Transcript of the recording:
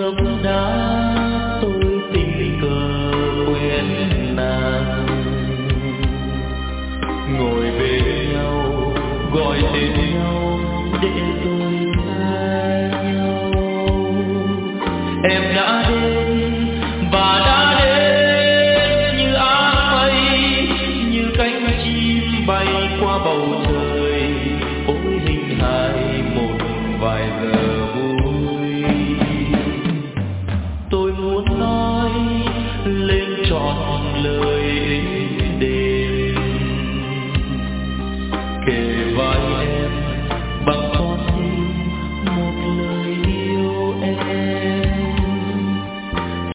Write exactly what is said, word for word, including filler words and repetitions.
gốc đá tôi tình cờ quen nàng, ngồi bên nhau gọi tên nhau để tôi tha nhau. Em đã đến và đã đến như áng mây, như cánh chim bay qua bầu trời.